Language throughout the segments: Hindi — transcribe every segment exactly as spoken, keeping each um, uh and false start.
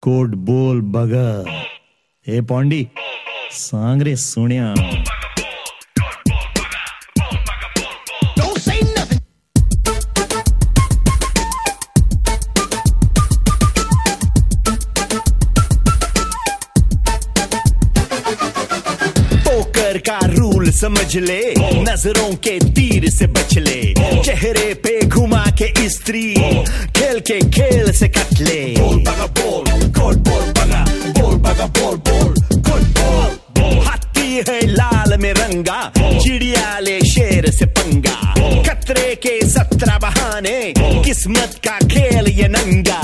कोट बोल बगा ए पौंडी सांग रे सुनिया पोकर का रूल समझ ले, नजरों के तीर से बच ले, चेहरे पे घुमा के स्त्री खेल के खेल से कट ले। बोल बगा बोल कोट बोल बगा बोल बगा बोल बोल कोट बोल। हाथी है लाल में रंगा, चिड़िया ले शेर से पंगा, खतरे के सत्रह बहाने, किस्मत का खेल ये नंगा।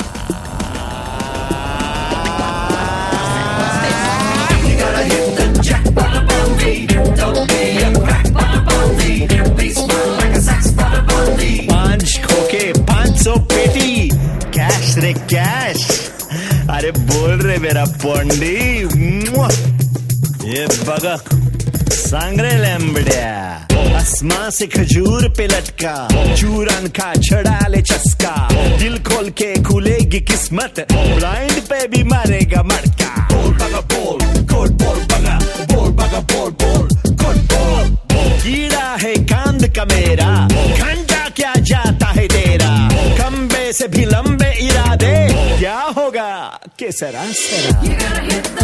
पांच खोके पांच सौ पेटी कैश रे कैश। अरे बोल रे मेरा पोंडी ये बगा सांगरे लैम्बड़िया, आसमां से खजूर पे लटका, चूरन का छड़ा ले चस्का, दिल खोल के खुलेगी किस्मत, ब्लाइंड पे भी मारेगा मटका। बोल बगा बोल कोट बोल बगा बोल बगा बोल बोल कोट बोल। कीड़ा है कांद का मेरा, घंटा क्या जाता है तेरा, खंबे से भी लंबे इरादे, क्या होगा के सरा सरा।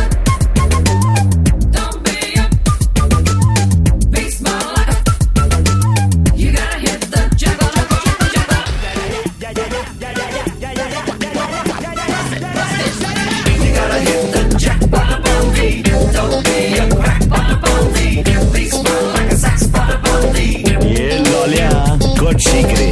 ये लोलिया कोट शिकरे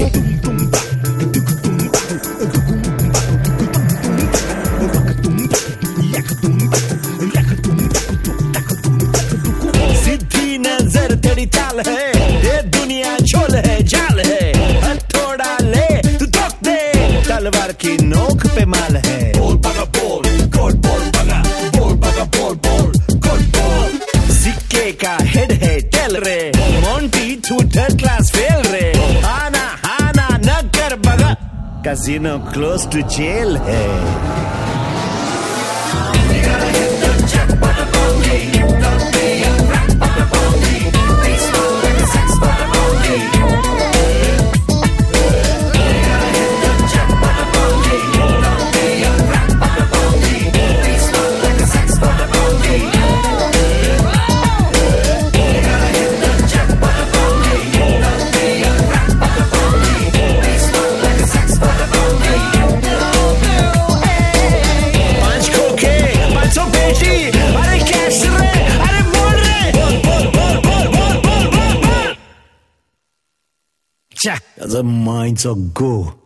सीधी नजर तेरी चाल है, ये दुनिया झोल है जाल है, हथौड़ा ले तू ठोक दे, तलवार की नोक पे माल है। बोल बगा बोल कोट बोल बगा बोल बगा बोल बोल कोट बोल। सिक्के का हेड है टेल रे, मोंटी तू थर्ड क्लास फेल रे, आना आना न कर बगा, कैसीनो क्लोज टू जेल है। Jack, the minds of go.